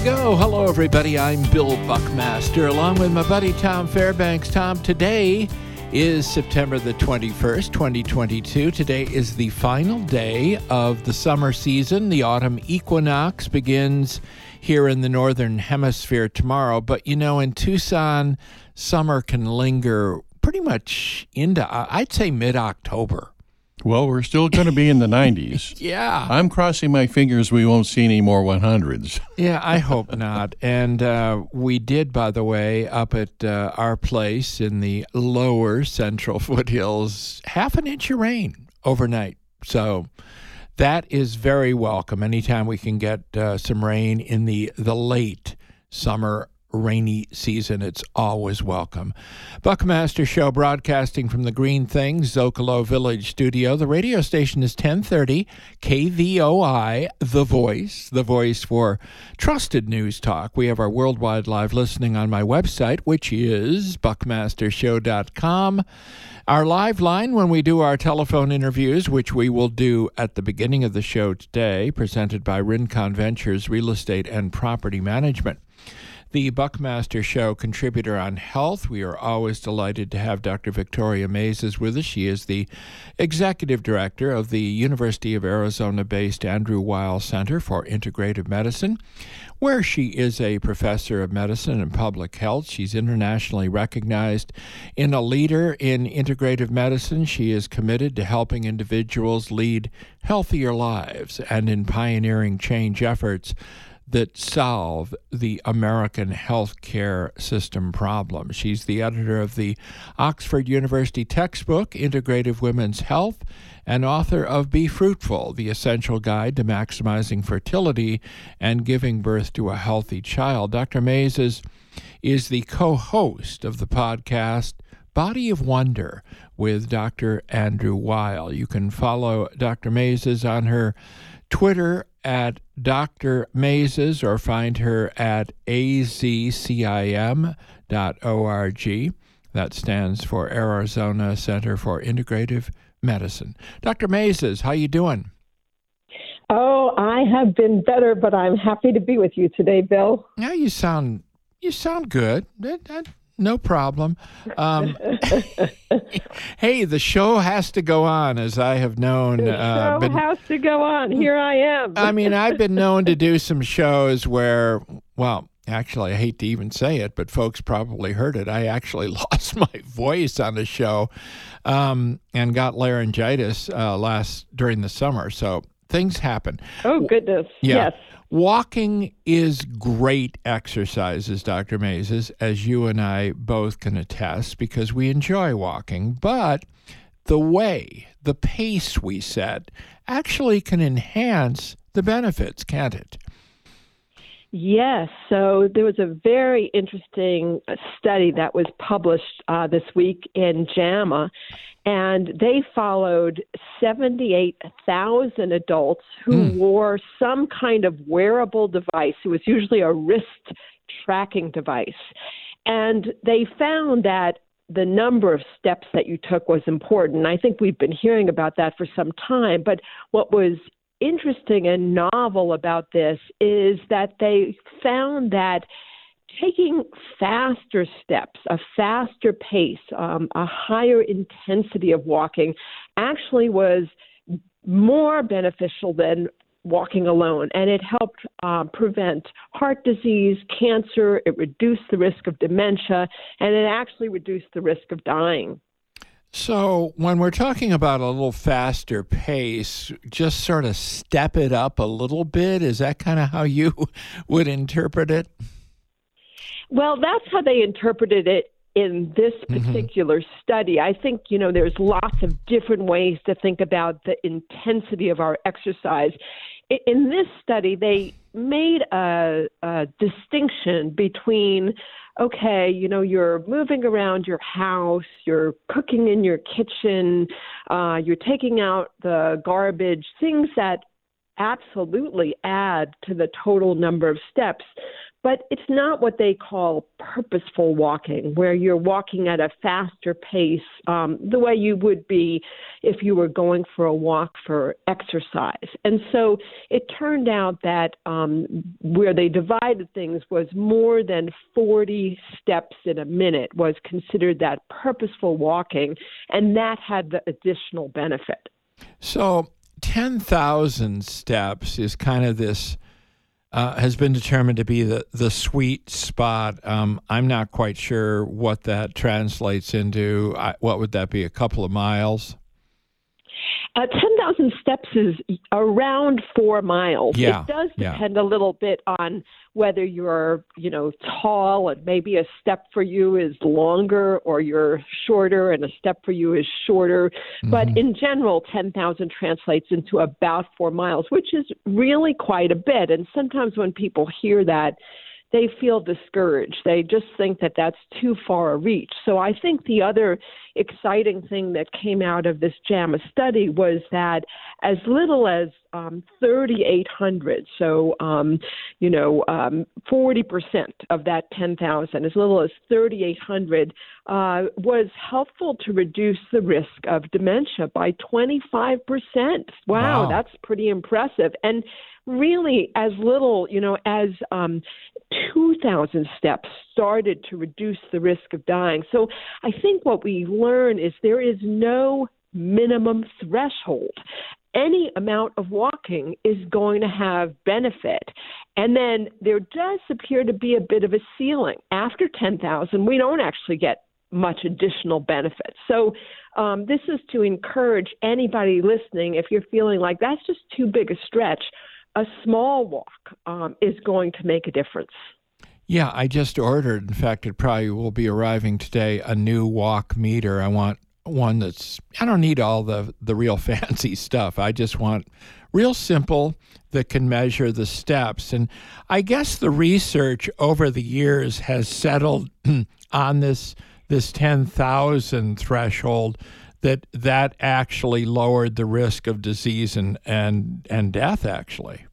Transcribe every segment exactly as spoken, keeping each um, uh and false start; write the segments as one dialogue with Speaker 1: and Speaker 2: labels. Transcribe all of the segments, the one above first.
Speaker 1: go. Hello, everybody. I'm Bill Buckmaster, along with my buddy Tom Fairbanks. Tom, today is September the twenty-first, twenty twenty-two. Today is the final day of the summer season. The autumn equinox begins here in the Northern Hemisphere tomorrow. But, you know, in Tucson, summer can linger pretty much into, I'd say, mid-October.
Speaker 2: Well, we're still going to be in the nineties.
Speaker 1: Yeah.
Speaker 2: I'm crossing my fingers we won't see any more one hundreds.
Speaker 1: Yeah, I hope not. And uh, we did, by the way, up at uh, our place in the lower central foothills, half an inch of rain overnight. So that is very welcome. Anytime we can get uh, some rain in the, the late summer rainy season, it's always welcome. Buckmaster Show broadcasting from the Green Things Zocalo Village studio. The radio station is ten thirty K V O I, The Voice, the voice for trusted news talk. We have our worldwide live listening on my website, which is buckmaster show dot com. Our live line when we do our telephone interviews, which we will do at the beginning of the show today, presented by Rincon Ventures Real Estate and Property Management. The Buckmaster Show contributor on health. We are always delighted to have Doctor Victoria Maizes with us. She is the executive director of the University of Arizona-based Andrew Weil Center for Integrative Medicine, where she is a professor of medicine and public health. She's internationally recognized in a leader in integrative medicine. She is committed to helping individuals lead healthier lives and in pioneering change efforts that solve the American healthcare system problem. She's the editor of the Oxford University textbook, Integrative Women's Health, and author of Be Fruitful, the essential guide to maximizing fertility and giving birth to a healthy child. Doctor Maizes is the co-host of the podcast Body of Wonder with Doctor Andrew Weil. You can follow Doctor Maizes on her Twitter at Doctor Maizes or find her at A Z C I M dot org. That stands for Arizona Center for Integrative Medicine. Doctor Maizes, how you doing?
Speaker 3: Oh, I have been better, but I'm happy to be with you today, Bill.
Speaker 1: Yeah, you sound you sound good. That, that, no problem. Um, hey, the show has to go on, as I have known.
Speaker 3: The
Speaker 1: uh,
Speaker 3: show
Speaker 1: been,
Speaker 3: has to go on. Here I am.
Speaker 1: I mean, I've been known to do some shows where, well, actually, I hate to even say it, but folks probably heard it. I actually lost my voice on the show um, and got laryngitis uh, last during the summer. So things happen.
Speaker 3: Oh, goodness.
Speaker 1: Yeah.
Speaker 3: Yes.
Speaker 1: Walking is great exercises, Doctor Maizes, as you and I both can attest, because we enjoy walking. But the way, the pace we set actually can enhance the benefits, can't it?
Speaker 3: Yes. So there was a very interesting study that was published uh, this week in JAMA, and they followed seventy-eight thousand adults who mm. wore some kind of wearable device. It was usually a wrist tracking device. And they found that the number of steps that you took was important. I think we've been hearing about that for some time, but what was interesting and novel about this is that they found that taking faster steps, a faster pace, um, a higher intensity of walking actually was more beneficial than walking alone. And it helped uh, prevent heart disease, cancer, it reduced the risk of dementia, and it actually reduced the risk of dying.
Speaker 1: So when we're talking about a little faster pace, just sort of step it up a little bit, is that kind of how you would interpret it?
Speaker 3: Well, that's how they interpreted it in this particular mm-hmm. study. I think, you know, there's lots of different ways to think about the intensity of our exercise. In this study, they made a, a distinction between, okay, you know, you're moving around your house, you're cooking in your kitchen, uh, you're taking out the garbage, things that absolutely add to the total number of steps. but it's not what they call purposeful walking, where you're walking at a faster pace, um, the way you would be if you were going for a walk for exercise. And so it turned out that um, where they divided things was more than forty steps in a minute was considered that purposeful walking, and that had the additional benefit.
Speaker 1: So ten thousand steps is kind of this, uh, has been determined to be the, the sweet spot. Um, I'm not quite sure what that translates into. I, what would that be, a couple of miles?
Speaker 3: Uh, ten thousand steps is around four miles.
Speaker 1: Yeah,
Speaker 3: it does
Speaker 1: yeah.
Speaker 3: depend a little bit on whether you're, you know, tall and maybe a step for you is longer, or you're shorter and a step for you is shorter. Mm-hmm. But in general, ten thousand translates into about four miles, which is really quite a bit. And sometimes when people hear that, they feel discouraged. They just think that that's too far a reach. So I think the other exciting thing that came out of this JAMA study was that as little as um, thirty-eight hundred, so, um, you know, um, forty percent of that ten thousand, as little as thirty-eight hundred, uh, was helpful to reduce the risk of dementia by twenty-five percent. Wow, wow. That's pretty impressive. And really, as little, you know, as um, two thousand steps started to reduce the risk of dying. So I think what we learn is there is no minimum threshold. Any amount of walking is going to have benefit. And then there does appear to be a bit of a ceiling. After ten thousand, we don't actually get much additional benefit. So um, this is to encourage anybody listening, if you're feeling like that's just too big a stretch, a small walk um, is going to make a difference.
Speaker 1: Yeah, I just ordered, in fact, it probably will be arriving today, a new walk meter. I want one that's, I don't need all the, the real fancy stuff. I just want real simple that can measure the steps. And I guess the research over the years has settled on this this ten thousand threshold, that that actually lowered the risk of disease and, and, and death, actually.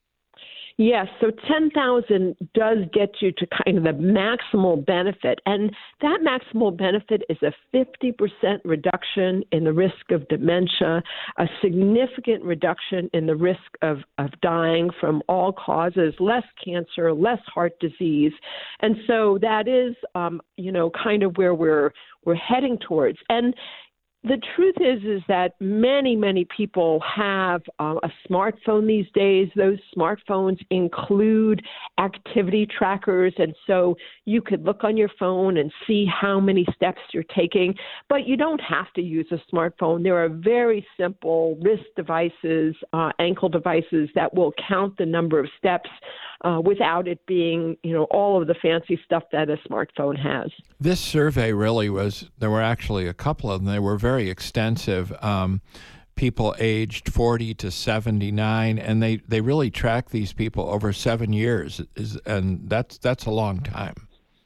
Speaker 3: Yes, so ten thousand does get you to kind of the maximal benefit, and that maximal benefit is a fifty percent reduction in the risk of dementia, a significant reduction in the risk of, of dying from all causes, less cancer, less heart disease, and so that is, um, you know, kind of where we're we're heading towards. And the truth is, is that many, many people have uh, a smartphone these days. Those smartphones include activity trackers, and so you could look on your phone and see how many steps you're taking, but you don't have to use a smartphone. There are very simple wrist devices, uh, ankle devices that will count the number of steps Uh, without it being, you know, all of the fancy stuff that a smartphone has.
Speaker 1: This survey really was, there were actually a couple of them. They were very extensive. Um, people aged forty to seventy-nine, and they, they really tracked these people over seven years, is, and that's that's a long time.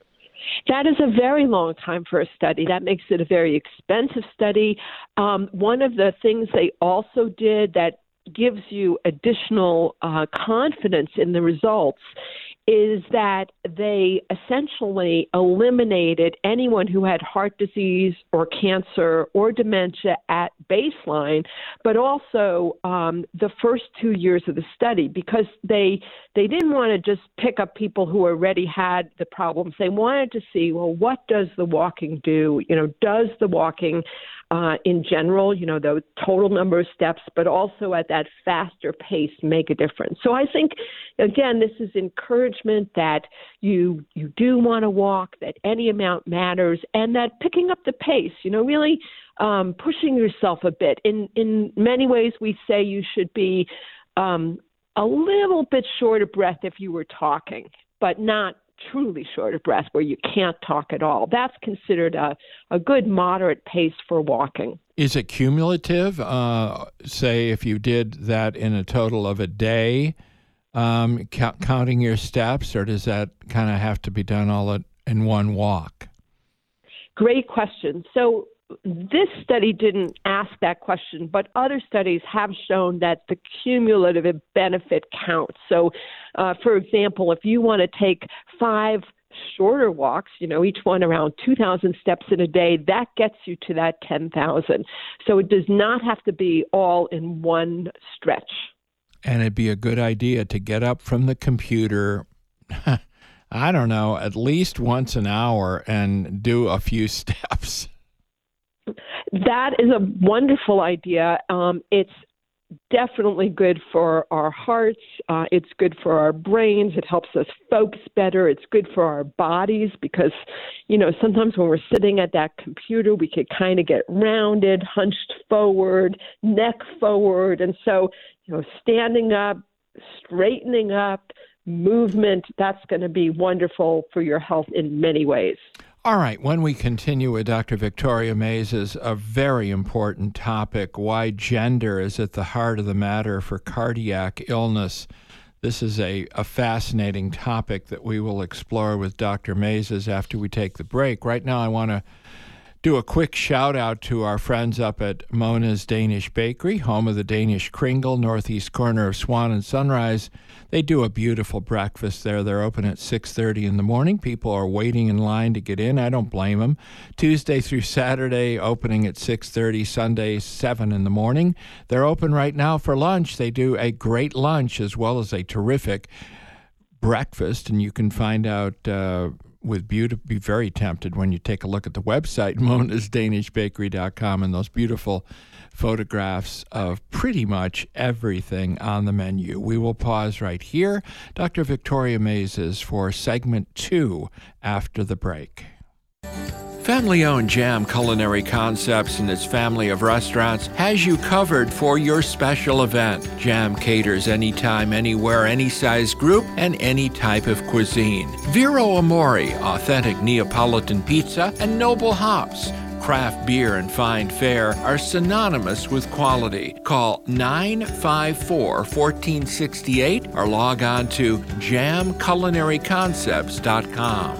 Speaker 3: That is a very long time for a study. That makes it a very expensive study. Um, one of the things they also did that gives you additional uh, confidence in the results is that they essentially eliminated anyone who had heart disease or cancer or dementia at baseline, but also um, the first two years of the study, because they they didn't want to just pick up people who already had the problems. They wanted to see, well, what does the walking do? You know, does the walking Uh, in general, you know, the total number of steps, but also at that faster pace make a difference. So I think, again, this is encouragement that you you do want to walk, that any amount matters, and that picking up the pace, you know, really um, pushing yourself a bit. In, in many ways, we say you should be um, a little bit short of breath if you were talking, but not truly short of breath where you can't talk at all. That's considered a, a good moderate pace for walking.
Speaker 1: Is it cumulative? Uh, say if you did that in a total of a day, um, ca- counting your steps, or does that kind of have to be done all at, in one walk?
Speaker 3: Great question. So this study didn't ask that question, but other studies have shown that the cumulative benefit counts. So, uh, for example, if you want to take five shorter walks, you know, each one around two thousand steps in a day, that gets you to that ten thousand. So it does not have to be all in one stretch.
Speaker 1: And it'd be a good idea to get up from the computer, I don't know, at least once an hour and do a few steps.
Speaker 3: That is a wonderful idea. Um, it's definitely good for our hearts. Uh, it's good for our brains. It helps us focus better. It's good for our bodies because, you know, sometimes when we're sitting at that computer, we could kind of get rounded, hunched forward, neck forward. And so, you know, standing up, straightening up, movement, that's going to be wonderful for your health in many ways.
Speaker 1: All right, when we continue with Doctor Victoria Mays' a very important topic, why gender is at the heart of the matter for cardiac illness. This is a, a fascinating topic that we will explore with Doctor Mays after we take the break. Right now, I want to do a quick shout out to our friends up at Mona's Danish Bakery, home of the Danish Kringle, northeast corner of Swan and Sunrise. They do a beautiful breakfast there. They're open at six thirty in the morning. People are waiting in line to get in. I don't blame them. Tuesday through Saturday, opening at six thirty, Sunday, seven in the morning. They're open right now for lunch. They do a great lunch as well as a terrific breakfast, and you can find out uh, with beauty, be very tempted when you take a look at the website, monas danish bakery dot com, and those beautiful photographs of pretty much everything on the menu. We will pause right here. Doctor Victoria Mays for segment two after the break. Family-owned Jam Culinary Concepts and its family of restaurants has you covered for your special event. Jam caters anytime, anywhere, any size group, and any type of cuisine. Vero Amore, authentic Neapolitan pizza, and Noble Hops. Craft beer and fine fare are synonymous with quality. Call nine five four, one four six eight or log on to jam culinary concepts dot com.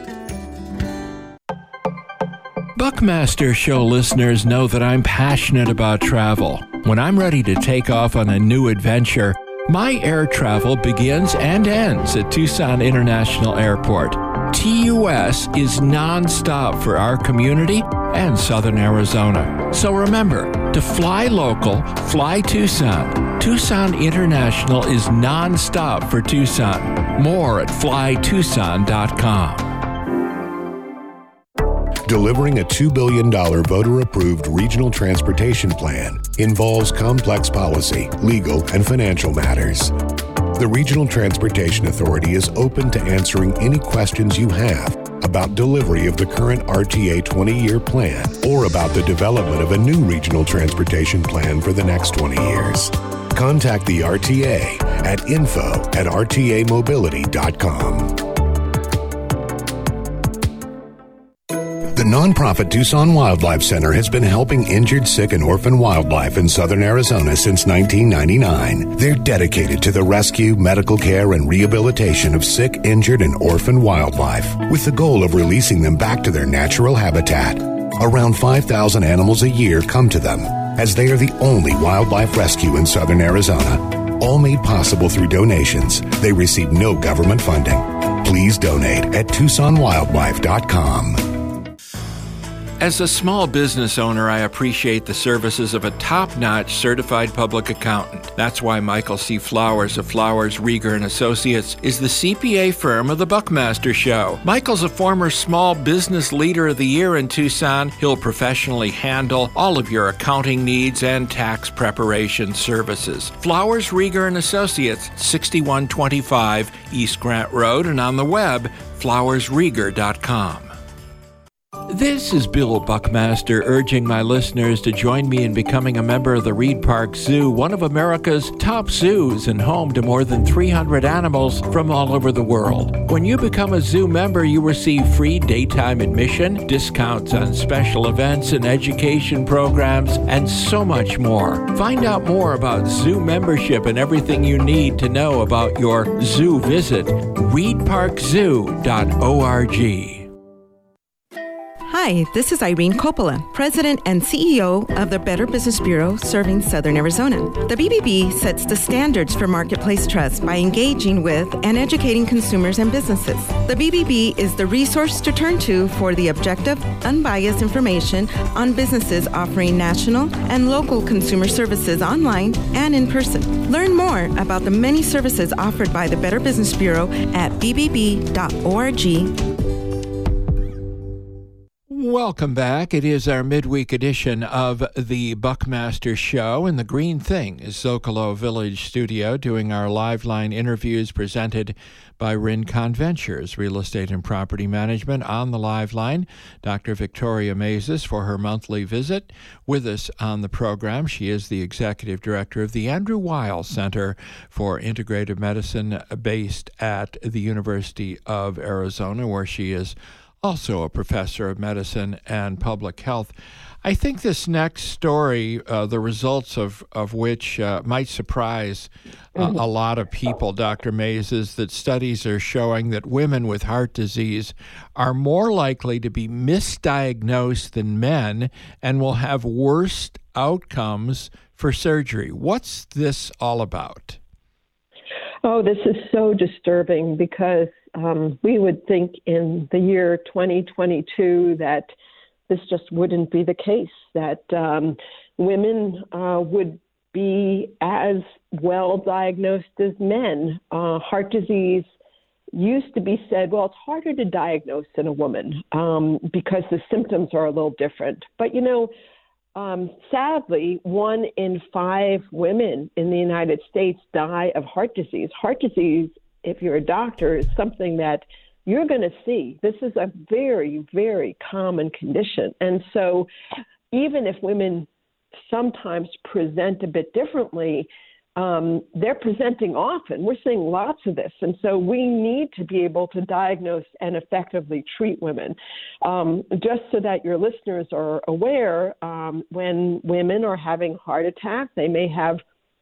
Speaker 1: Buckmaster Show listeners know that I'm passionate about travel. When I'm ready to take off on a new adventure, my air travel begins and ends at Tucson International Airport. T U S is nonstop for our community and Southern Arizona. So remember, to fly local, fly Tucson. Tucson International is nonstop for Tucson. More at fly tucson dot com.
Speaker 4: Delivering a two billion dollars voter-approved regional transportation plan involves complex policy, legal, and financial matters. The Regional Transportation Authority is open to answering any questions you have about delivery of the current R T A twenty-year plan or about the development of a new regional transportation plan for the next twenty years. Contact the R T A at info at r t a mobility dot com. The nonprofit Tucson Wildlife Center has been helping injured, sick, and orphan wildlife in southern Arizona since nineteen ninety-nine. They're dedicated to the rescue, medical care, and rehabilitation of sick, injured, and orphan wildlife, with the goal of releasing them back to their natural habitat. Around five thousand animals a year come to them, as they are the only wildlife rescue in southern Arizona. All made possible through donations. They receive no government funding. Please donate at tucson wildlife dot com.
Speaker 1: As a small business owner, I appreciate the services of a top-notch certified public accountant. That's why Michael C. Flowers of Flowers, Rieger and Associates is the C P A firm of the Buckmaster Show. Michael's a former Small Business Leader of the Year in Tucson. He'll professionally handle all of your accounting needs and tax preparation services. Flowers, Rieger and Associates, sixty-one twenty-five East Grant Road, and on the web, flowers rieger dot com. This is Bill Buckmaster urging my listeners to join me in becoming a member of the Reed Park Zoo, one of America's top zoos and home to more than three hundred animals from all over the world. When you become a zoo member, you receive free daytime admission, discounts on special events and education programs, and so much more. Find out more about zoo membership and everything you need to know about your zoo visit, reed park zoo dot org.
Speaker 5: Hi, this is Irene Coppola, President and C E O of the Better Business Bureau serving Southern Arizona. The B B B sets the standards for marketplace trust by engaging with and educating consumers and businesses. The B B B is the resource to turn to for the objective, unbiased information on businesses offering national and local consumer services online and in person. Learn more about the many services offered by the Better Business Bureau at b b b dot org.
Speaker 1: Welcome back. It is our midweek edition of the Buckmaster Show in the Green Thing Zocalo Village studio, doing our live line interviews presented by Rincon Ventures, Real Estate and Property Management. On the live line, Doctor Victoria Maizes for her monthly visit. With us on the program, she is the Executive Director of the Andrew Weil Center for Integrative Medicine based at the University of Arizona, where she is also a professor of medicine and public health. I think this next story, uh, the results of, of which uh, might surprise uh, a lot of people, Doctor Maizes, that studies are showing that women with heart disease are more likely to be misdiagnosed than men and will have worse outcomes for surgery. What's this all about?
Speaker 3: Oh, this is so disturbing because um, we would think in the year twenty twenty-two that this just wouldn't be the case, that um, women uh, would be as well diagnosed as men. Uh, heart disease used to be said, well, it's harder to diagnose in a woman um, because the symptoms are a little different. But, you know, Um, sadly, one in five women in the United States die of heart disease. Heart disease, if you're a doctor, is something that you're going to see. This is a very, very common condition. And so even if women sometimes present a bit differently, um, they're presenting often. We're seeing lots of this. And so we need to be able to diagnose and effectively treat women. Um, just so that your listeners are aware, um, when women are having heart attacks, they may have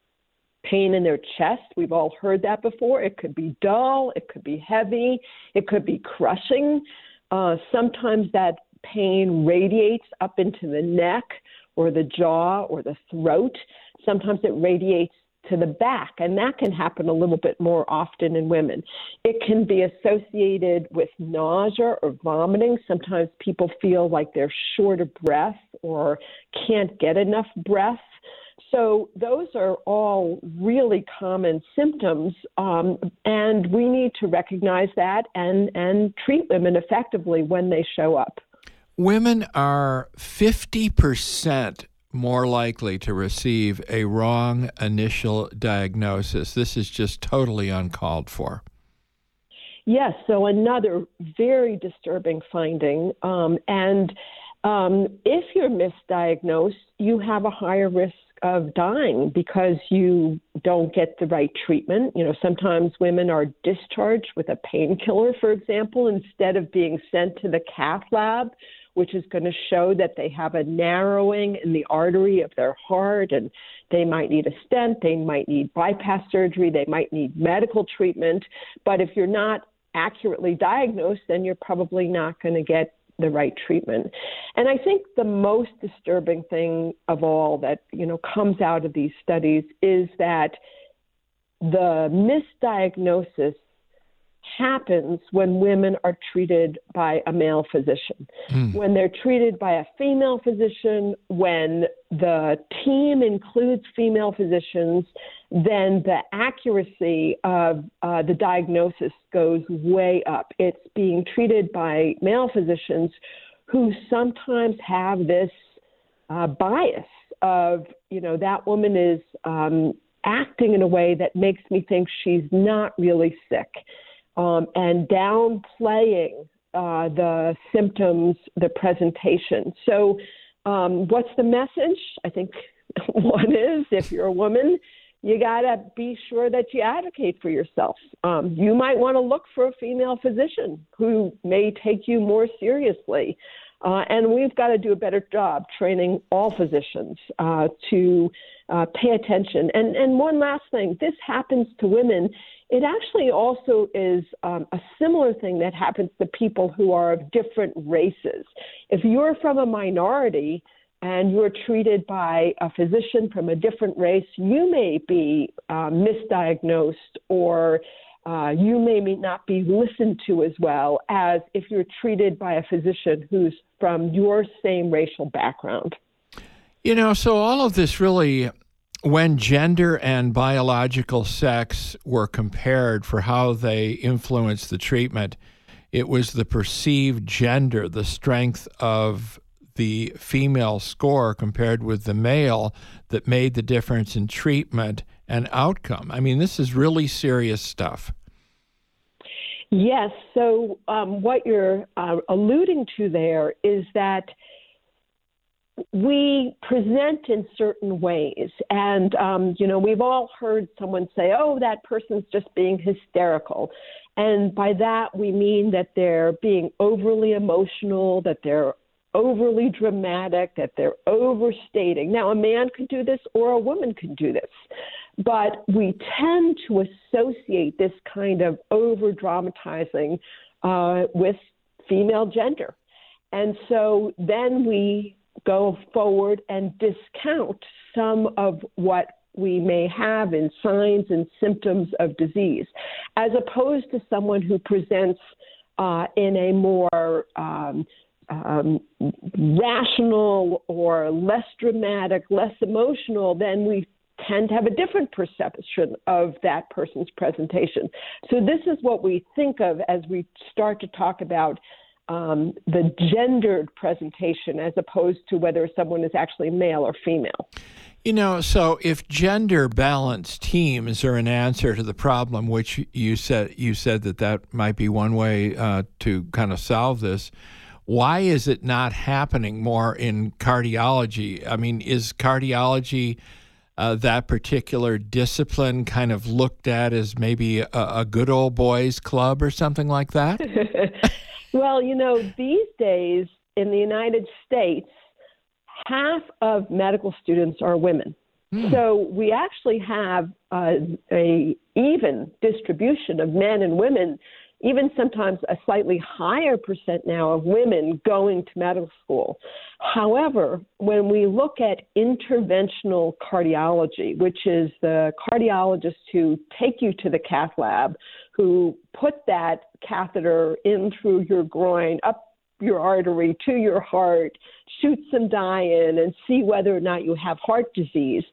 Speaker 3: pain in their chest. We've all heard that before. It could be dull. It could be heavy. It could be crushing. Uh, sometimes that pain radiates up into the neck or the jaw or the throat. Sometimes it radiates to the back, and that can happen a little bit more often in women. It can be associated with nausea or vomiting. Sometimes people feel like they're short of breath or can't get enough breath. So those are all really common symptoms, um, and we need to recognize that and, and treat women effectively when they show up.
Speaker 1: Women are fifty percent more likely to receive a wrong initial diagnosis. This is just totally uncalled for.
Speaker 3: Yes, so another very disturbing finding. Um, and um, if you're misdiagnosed, you have a higher risk of dying because you don't get the right treatment. You know, sometimes women are discharged with a painkiller, for example, instead of being sent to the cath lab, which is going to show that they have a narrowing in the artery of their heart, and they might need a stent, they might need bypass surgery, they might need medical treatment. But if you're not accurately diagnosed, then you're probably not going to get the right treatment. And I think the most disturbing thing of all that, you know, comes out of these studies is that the misdiagnosis happens when women are treated by a male physician. Mm. When they're treated by a female physician, when the team includes female physicians, then the accuracy of uh, the diagnosis goes way up. It's being treated by male physicians who sometimes have this uh, bias of, you know, that woman is um, acting in a way that makes me think she's not really sick. Um, and downplaying uh, the symptoms, the presentation. So um, what's the message? I think one is, if you're a woman, you got to be sure that you advocate for yourself. Um, you might want to look for a female physician who may take you more seriously. Uh, and we've got to do a better job training all physicians uh, to uh, pay attention. And, and one last thing, this happens to women It actually also is um, a similar thing that happens to people who are of different races. If you're from a minority and you're treated by a physician from a different race, you may be uh, misdiagnosed, or uh, you may not be listened to as well as if you're treated by a physician who's from your same racial background.
Speaker 1: You know, so all of this really, when gender and biological sex were compared for how they influenced the treatment, it was the perceived gender, the strength of the female score compared with the male, that made the difference in treatment and outcome. I mean, this is really serious stuff.
Speaker 3: Yes. So um, what you're uh, alluding to there is that we present in certain ways. And, um, you know, we've all heard someone say, oh, that person's just being hysterical. And by that, we mean that they're being overly emotional, that they're overly dramatic, that they're overstating. Now, a man could do this or a woman could do this. But we tend to associate this kind of over-dramatizing uh, with female gender. And so then we go forward and discount some of what we may have in signs and symptoms of disease, as opposed to someone who presents uh, in a more um, um, rational or less dramatic, less emotional, then we tend to have a different perception of that person's presentation. So this is what we think of as we start to talk about um, the gendered presentation, as opposed to whether someone is actually male or female.
Speaker 1: You know, so if gender balanced teams are an answer to the problem, which you said you said that that might be one way uh, to kind of solve this, why is it not happening more in cardiology? I mean, is cardiology uh, that particular discipline kind of looked at as maybe a, a good old boys club or something like that?
Speaker 3: Well, you know, these days in the United States, half of medical students are women. Hmm. So we actually have uh, a even distribution of men and women, even sometimes a slightly higher percent now of women going to medical school. However, when we look at interventional cardiology, which is the cardiologists who take you to the cath lab, who put that catheter in through your groin, up your artery to your heart, shoot some dye in and see whether or not you have heart disease,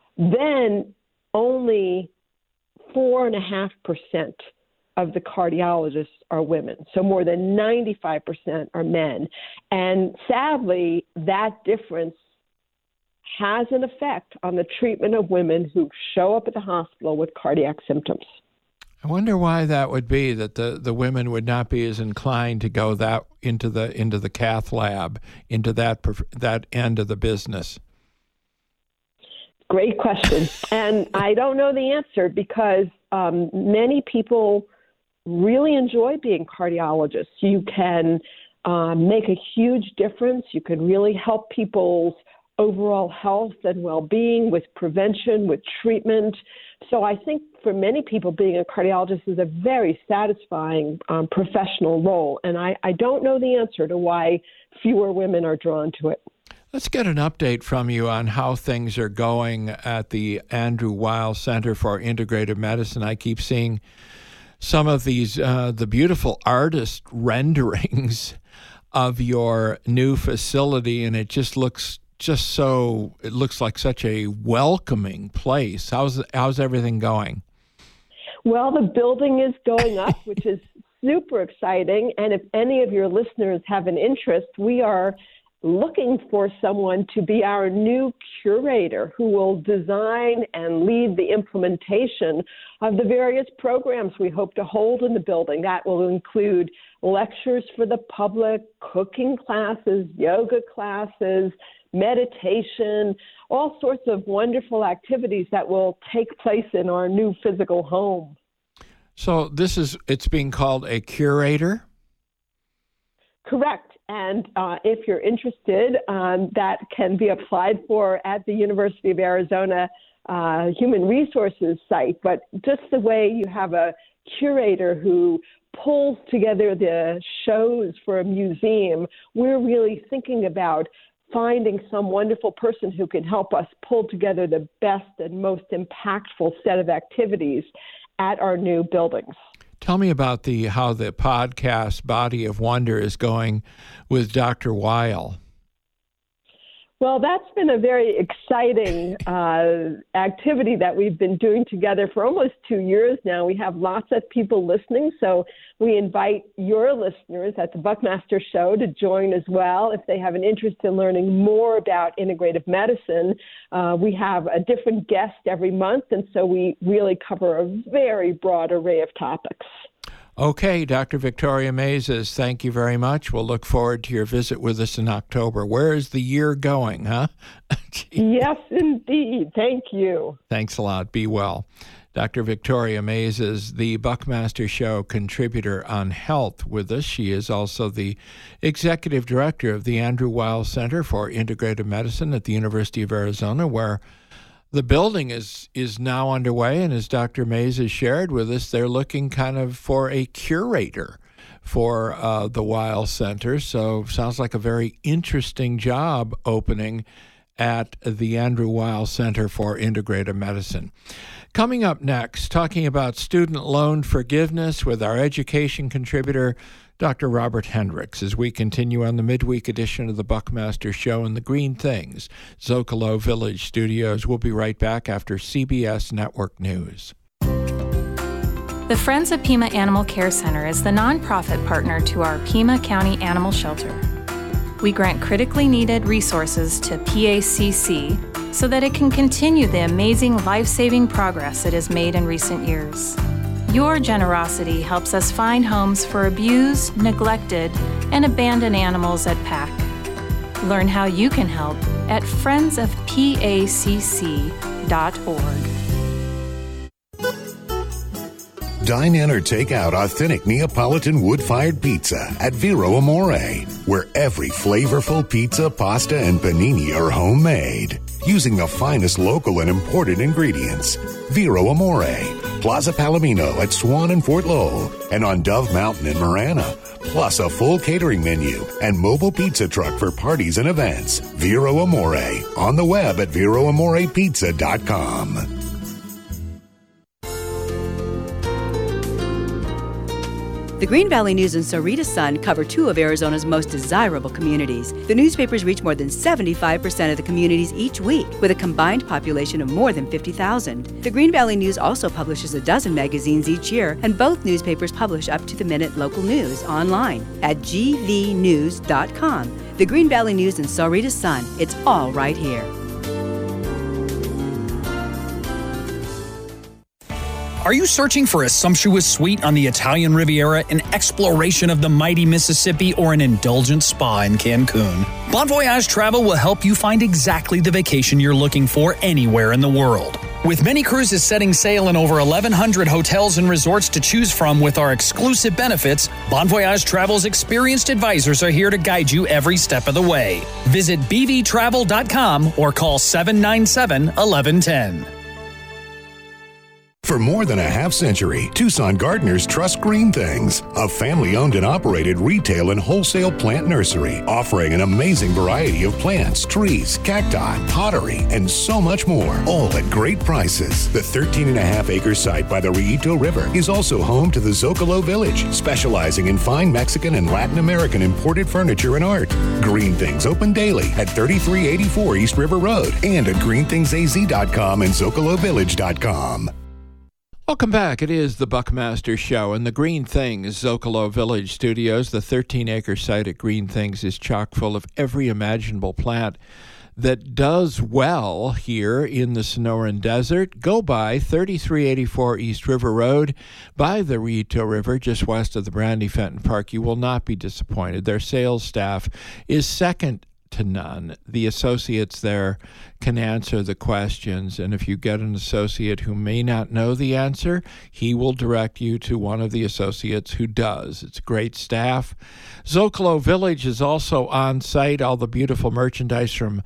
Speaker 3: then only four and a half percent of the cardiologists are women. So more than ninety-five percent are men. And sadly, that difference has an effect on the treatment of women who show up at the hospital with cardiac symptoms.
Speaker 1: I wonder why that would be, that the, the women would not be as inclined to go that into the into the cath lab, into that that end of the business.
Speaker 3: Great question. And I don't know the answer, because um, many people really enjoy being cardiologists. You can um, make a huge difference. You can really help people's overall health and well-being with prevention, with treatment. So I think for many people, being a cardiologist is a very satisfying um, professional role. And I, I don't know the answer to why fewer women are drawn to it.
Speaker 1: Let's get an update from you on how things are going at the Andrew Weil Center for Integrative Medicine. I keep seeing some of these, uh, the beautiful artist renderings of your new facility, and it just looks just so, it looks like such a welcoming place. How's, how's everything going?
Speaker 3: Well, the building is going up, which is super exciting. And if any of your listeners have an interest, we are looking for someone to be our new curator who will design and lead the implementation of the various programs we hope to hold in the building. That will include lectures for the public, cooking classes, yoga classes, meditation, all sorts of wonderful activities that will take place in our new physical home.
Speaker 1: So this is, it's being called a curator?
Speaker 3: Correct. And uh, if you're interested, um, that can be applied for at the University of Arizona uh, human resources site, but just the way you have a curator who pulls together the shows for a museum. We're really thinking about finding some wonderful person who can help us pull together the best and most impactful set of activities at our new buildings.
Speaker 1: Tell me about the how the podcast Body of Wonder is going with Doctor Weil.
Speaker 3: Well, that's been a very exciting uh, activity that we've been doing together for almost two years now. We have lots of people listening, so we invite your listeners at the Buckmaster Show to join as well if they have an interest in learning more about integrative medicine. Uh, we have a different guest every month, and so we really cover a very broad array of topics.
Speaker 1: Okay, Doctor Victoria Maizes, thank you very much. We'll look forward to your visit with us in October. Where is the year going, huh?
Speaker 3: Yes, indeed. Thank you.
Speaker 1: Thanks a lot. Be well. Doctor Victoria Maizes, the Buckmaster Show contributor on health with us. She is also the executive director of the Andrew Weil Center for Integrative Medicine at the University of Arizona, where the building is is now underway, and as Doctor Maizes shared with us, they're looking kind of for a curator for uh, the Weil Center. So sounds like a very interesting job opening at the Andrew Weil Center for Integrative Medicine. Coming up next, talking about student loan forgiveness with our education contributor, Doctor Robert Hendricks, as we continue on the midweek edition of the Buckmaster Show in the Green Things Zocalo Village Studios. We'll be right back after C B S Network News.
Speaker 6: The Friends of Pima Animal Care Center is the nonprofit partner to our Pima County Animal Shelter. We grant critically needed resources to P A C C so that it can continue the amazing life-saving progress it has made in recent years. Your generosity helps us find homes for abused, neglected, and abandoned animals at P A C. Learn how you can help at friends of P A C C dot org.
Speaker 4: Dine in or take out authentic Neapolitan wood-fired pizza at Vero Amore, where every flavorful pizza, pasta, and panini are homemade, using the finest local and imported ingredients. Vero Amore, Plaza Palomino at Swan and Fort Lowell, and on Dove Mountain in Marana, plus a full catering menu and mobile pizza truck for parties and events. Vero Amore, on the web at vero amore pizza dot com.
Speaker 7: The Green Valley News and Sahuarita Sun cover two of Arizona's most desirable communities. The newspapers reach more than seventy-five percent of the communities each week, with a combined population of more than fifty thousand. The Green Valley News also publishes a dozen magazines each year, and both newspapers publish up-to-the-minute local news online at g v news dot com. The Green Valley News and Sahuarita Sun, it's all right here.
Speaker 8: Are you searching for a sumptuous suite on the Italian Riviera, an exploration of the mighty Mississippi, or an indulgent spa in Cancun? Bon Voyage Travel will help you find exactly the vacation you're looking for anywhere in the world. With many cruises setting sail in over eleven hundred hotels and resorts to choose from with our exclusive benefits, Bon Voyage Travel's experienced advisors are here to guide you every step of the way. Visit b v travel dot com or call seven nine seven, one one one zero.
Speaker 4: For more than a half century, Tucson gardeners trust Green Things, a family-owned and operated retail and wholesale plant nursery, offering an amazing variety of plants, trees, cacti, pottery, and so much more, all at great prices. The thirteen and a half acre site by the Rillito River is also home to the Zocalo Village, specializing in fine Mexican and Latin American imported furniture and art. Green Things open daily at thirty-three eighty-four East River Road and at green things a z dot com and zocalo village dot com.
Speaker 1: Welcome back. It is the Buckmaster Show in the Green Things Zocalo Village Studios. The thirteen acre site at Green Things is chock full of every imaginable plant that does well here in the Sonoran Desert. Go by thirty-three eighty-four East River Road by the Rillito River, just west of the Brandy Fenton Park. You will not be disappointed. Their sales staff is second to none. The associates there can answer the questions, and if you get an associate who may not know the answer, he will direct you to one of the associates who does. It's great staff. Zocalo Village is also on site. All the beautiful merchandise from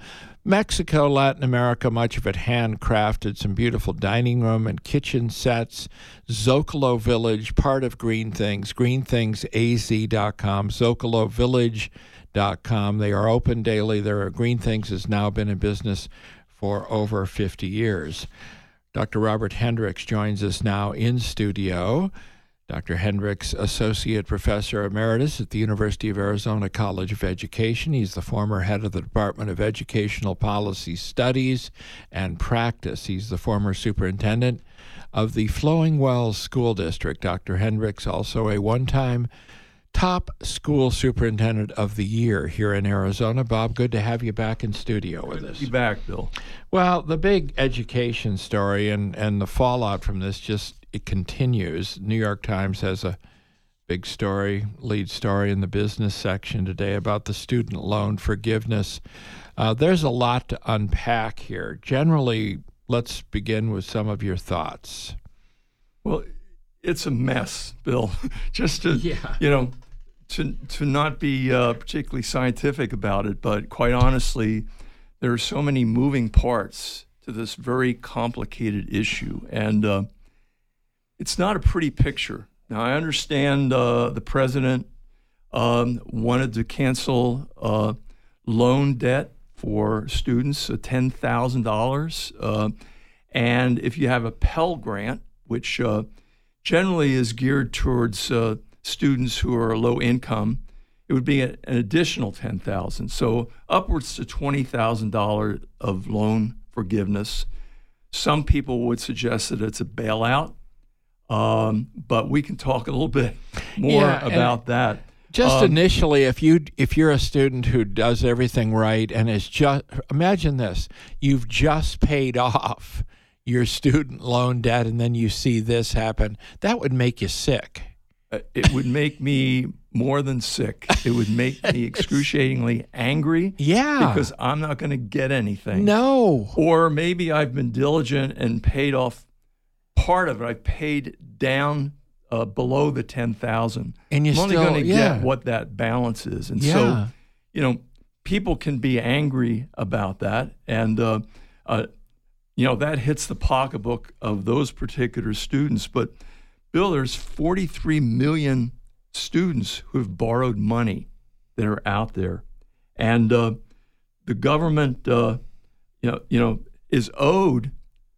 Speaker 1: Mexico, Latin America, much of it handcrafted, some beautiful dining room and kitchen sets. Zocalo Village, part of Green Things, green things a z dot com, zocalo village dot com. They are open daily. Their Green Things has now been in business for over fifty years. Doctor Robert Hendricks joins us now in studio. Doctor Hendricks, Associate Professor Emeritus at the University of Arizona College of Education. He's the former head of the Department of Educational Policy Studies and Practice. He's the former superintendent of the Flowing Wells School District. Doctor Hendricks, also a one-time top school superintendent of the year here in Arizona. Bob, good to have you back in studio with us.
Speaker 9: Good to be back, Bill.
Speaker 1: Well, the big education story and, and the fallout from this just it continues. New York Times has a big story, lead story in the business section today about the student loan forgiveness. Uh, there's a lot to unpack here. Generally, let's begin with some of your thoughts.
Speaker 9: Well, it's a mess, Bill. Just to,
Speaker 1: yeah.
Speaker 9: you know, to to not be uh, particularly scientific about it, but quite honestly, there are so many moving parts to this very complicated issue, and uh, it's not a pretty picture. Now, I understand uh, the president um, wanted to cancel uh, loan debt for students, uh, ten thousand dollars, uh, and if you have a Pell Grant, which uh, generally is geared towards uh, students who are low income, it would be a, an additional ten thousand dollars. So upwards to twenty thousand dollars of loan forgiveness. Some people would suggest that it's a bailout, um, but we can talk a little bit more
Speaker 1: yeah,
Speaker 9: about that.
Speaker 1: Just
Speaker 9: um,
Speaker 1: initially, if you if you're a student who does everything right and is just imagine this, you've just paid off your student loan debt, and then you see this happen, that would make you sick.
Speaker 9: It would make me more than sick. It would make me excruciatingly angry.
Speaker 1: Yeah.
Speaker 9: Because I'm not going to get anything.
Speaker 1: No.
Speaker 9: Or maybe I've been diligent and paid off part of it. I've paid down uh, below the ten thousand dollars.
Speaker 1: And you're
Speaker 9: I'm only
Speaker 1: still,
Speaker 9: going to
Speaker 1: yeah.
Speaker 9: get what that balance is. And
Speaker 1: yeah.
Speaker 9: so, you know, people can be angry about that. And, uh, uh, you know, that hits the pocketbook of those particular students. But Bill, there's forty-three million students who have borrowed money that are out there, and uh, the government, uh, you know, you know, is owed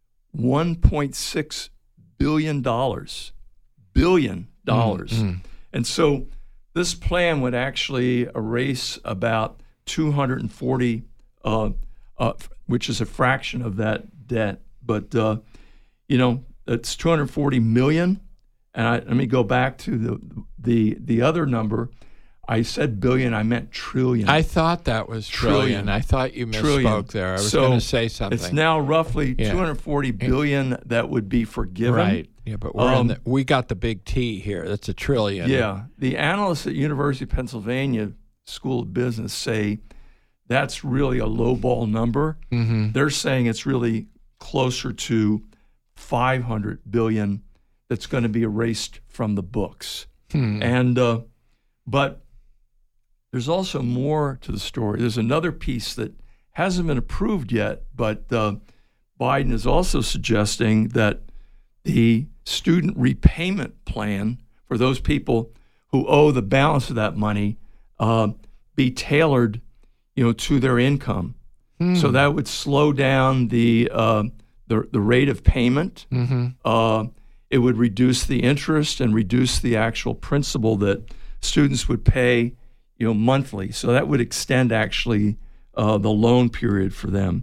Speaker 9: one point six billion dollars, billion dollars,
Speaker 1: mm-hmm.
Speaker 9: and so this plan would actually erase about two hundred forty, uh, uh, which is a fraction of that debt, but uh, you know, it's two hundred forty million. And I, let me go back to the the the other number. I said billion, I meant trillion.
Speaker 1: I thought that was trillion.
Speaker 9: Trillion.
Speaker 1: I thought you misspoke
Speaker 9: Trillion.
Speaker 1: there. I was
Speaker 9: So
Speaker 1: going to say something.
Speaker 9: It's now roughly
Speaker 1: Yeah.
Speaker 9: two hundred forty billion that would be forgiven.
Speaker 1: Right. Yeah, but we're in
Speaker 9: Um,
Speaker 1: the, we got the big T here. That's a trillion.
Speaker 9: Yeah. The analysts at University of Pennsylvania School of Business say that's really a lowball number.
Speaker 1: Mm-hmm.
Speaker 9: They're saying it's really closer to five hundred billion that's going to be erased from the books.
Speaker 1: Hmm.
Speaker 9: And uh, but there's also more to the story. There's another piece that hasn't been approved yet, but uh, Biden is also suggesting that the student repayment plan for those people who owe the balance of that money uh, be tailored, you know, to their income.
Speaker 1: Hmm.
Speaker 9: So that would slow down the uh, the, the rate of payment.
Speaker 1: Mm-hmm.
Speaker 9: Uh, it would reduce the interest and reduce the actual principal that students would pay, you know, monthly. So that would extend actually uh, the loan period for them.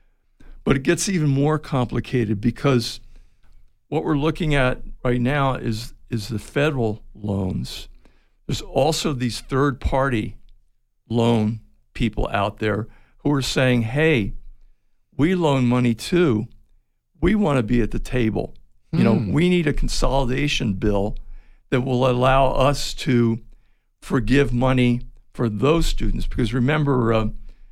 Speaker 9: But it gets even more complicated because what we're looking at right now is is the federal loans. There's also these third-party loan people out there who are saying, hey, we loan money too. We want to be at the table. You know, we need a consolidation bill that will allow us to forgive money for those students. Because remember, uh,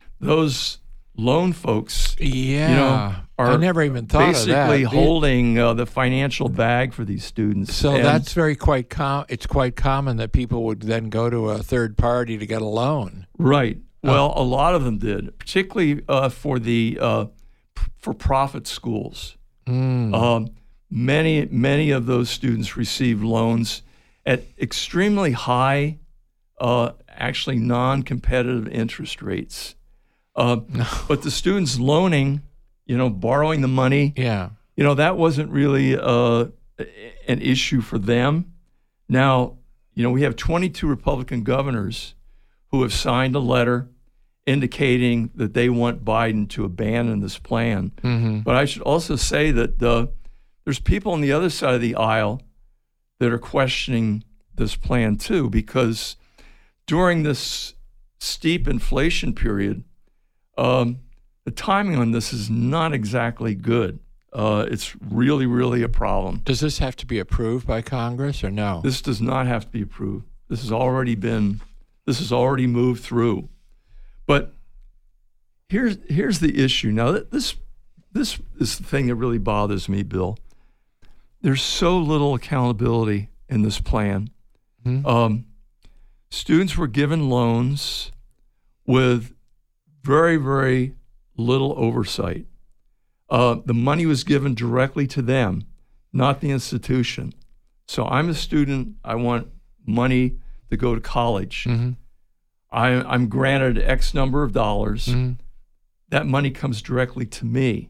Speaker 9: those loan folks,
Speaker 1: Yeah.
Speaker 9: you know, are
Speaker 1: I never even thought
Speaker 9: basically
Speaker 1: of that.
Speaker 9: holding uh, the financial bag for these students.
Speaker 1: So
Speaker 9: And-
Speaker 1: that's very quite com- it's quite common that people would then go to a third party to get a loan.
Speaker 9: right. Well, oh. a lot of them did, particularly uh, for the uh, p- for-profit schools.
Speaker 1: Mm.
Speaker 9: Um, many, many of those students received loans at extremely high, uh, actually non-competitive interest rates. Uh,
Speaker 1: no.
Speaker 9: But the students loaning, you know, borrowing the money,
Speaker 1: yeah,
Speaker 9: you know, that wasn't really uh, an issue for them. Now, you know, we have twenty-two Republican governors who have signed a letter indicating that they want Biden to abandon this plan.
Speaker 1: Mm-hmm.
Speaker 9: But I should also say that uh, there's people on the other side of the aisle that are questioning this plan too, because during this steep inflation period, um, the timing on this is not exactly good. Uh, it's really, really a problem.
Speaker 1: Does this have to be approved by Congress or no?
Speaker 9: This does not have to be approved. This has already been, this has already moved through. But here's here's the issue. Now, this this is the thing that really bothers me, Bill. There's so little accountability in this plan.
Speaker 1: Mm-hmm.
Speaker 9: Um, students were given loans with very, very little oversight. Uh, the money was given directly to them, not the institution. So I'm a student. I want money to go to college.
Speaker 1: Mm-hmm.
Speaker 9: I, I'm granted X number of dollars.
Speaker 1: Mm-hmm.
Speaker 9: That money comes directly to me.